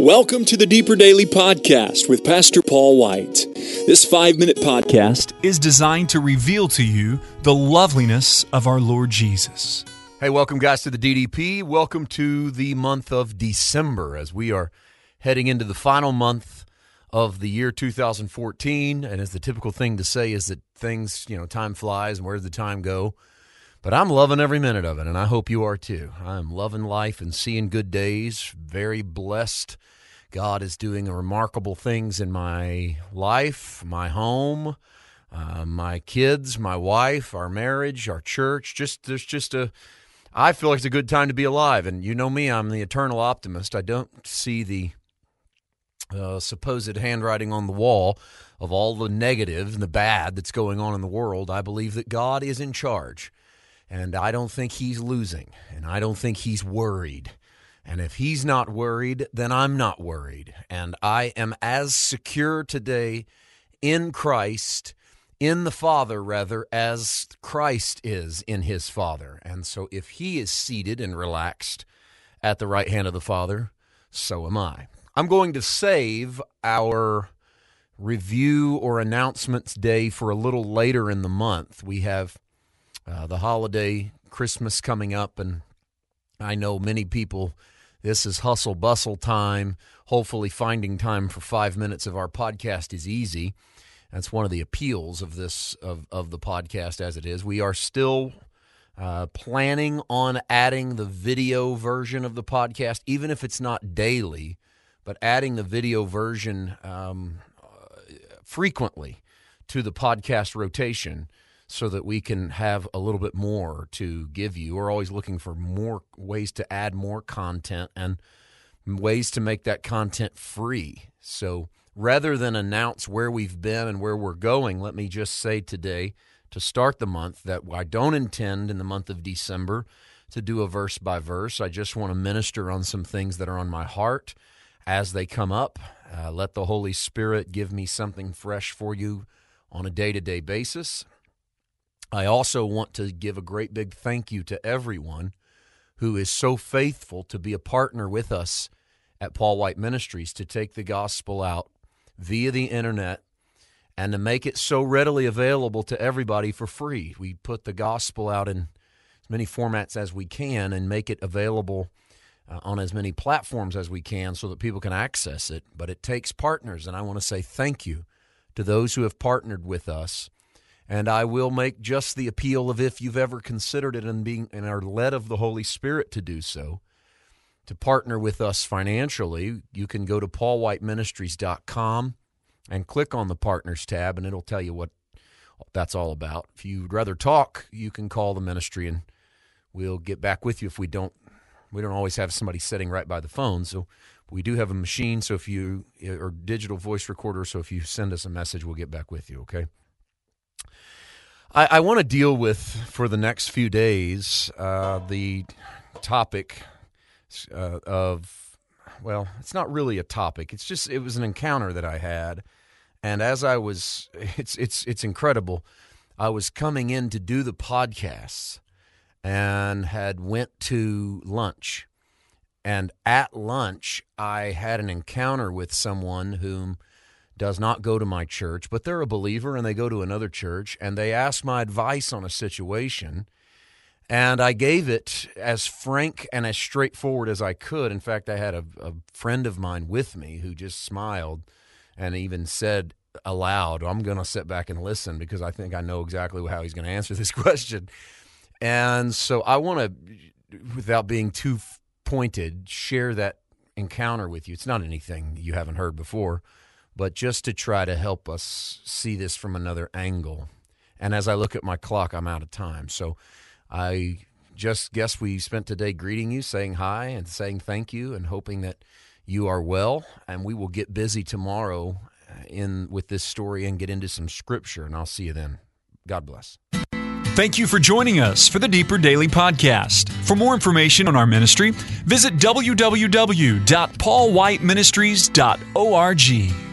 Welcome to the Deeper Daily Podcast with Pastor Paul White. This 5-minute podcast is designed to reveal to you the loveliness of our Lord Jesus. Hey, welcome guys to the DDP. Welcome to the month of December as we are heading into the final month of the year 2014. And as the typical thing to say is that things, time flies and where does the time go? But I'm loving every minute of it, and I hope you are too. I'm loving life and seeing good days, very blessed. God is doing remarkable things in my life, my home, my kids, my wife, our marriage, our church. I feel like it's a good time to be alive. And you know me, I'm the eternal optimist. I don't see the supposed handwriting on the wall of all the negative and the bad that's going on in the world. I believe that God is in charge. And I don't think he's losing, and I don't think he's worried. And if he's not worried, then I'm not worried. And I am as secure today in Christ, in the Father rather, as Christ is in his Father. And so if he is seated and relaxed at the right hand of the Father, so am I. I'm going to save our review or announcements day for a little later in the month. We have the holiday, Christmas coming up, and I know many people, this is hustle bustle time. Hopefully finding time for 5 minutes of our podcast is easy. That's one of the appeals of this of the podcast as it is. We are still planning on adding the video version of the podcast, even if it's not daily, but adding the video version frequently to the podcast rotation, so that we can have a little bit more to give you. We're always looking for more ways to add more content and ways to make that content free. So rather than announce where we've been and where we're going, let me just say today, to start the month, that I don't intend in the month of December to do a verse by verse. I just want to minister on some things that are on my heart as they come up. Let the Holy Spirit give me something fresh for you on a day-to-day basis. I also want to give a great big thank you to everyone who is so faithful to be a partner with us at Paul White Ministries to take the gospel out via the internet and to make it so readily available to everybody for free. We put the gospel out in as many formats as we can and make it available on as many platforms as we can so that people can access it. But it takes partners, and I want to say thank you to those who have partnered with us. And I will make just the appeal of, if you've ever considered it and are led of the Holy Spirit to do so, to partner with us financially, you can go to paulwhiteministries.com and click on the Partners tab, and it'll tell you what that's all about. If you'd rather talk, you can call the ministry, and we'll get back with you. If we don't always have somebody sitting right by the phone, so we do have a machine, or digital voice recorder, so if you send us a message, we'll get back with you, okay? I want to deal with, for the next few days, the topic it's not really a topic. It was an encounter that I had. And as I was, it's incredible. I was coming in to do the podcasts and had went to lunch. And at lunch, I had an encounter with someone whom does not go to my church, but they're a believer and they go to another church, and they asked my advice on a situation, and I gave it as frank and as straightforward as I could. In fact, I had a friend of mine with me who just smiled and even said aloud, I'm going to sit back and listen because I think I know exactly how he's going to answer this question. And so I want to, without being too pointed, share that encounter with you. It's not anything you haven't heard before, but just to try to help us see this from another angle. And as I look at my clock, I'm out of time. So I just guess we spent today greeting you, saying hi and saying thank you and hoping that you are well. And we will get busy tomorrow with this story and get into some scripture, and I'll see you then. God bless. Thank you for joining us for the Deeper Daily Podcast. For more information on our ministry, visit www.paulwhiteministries.org.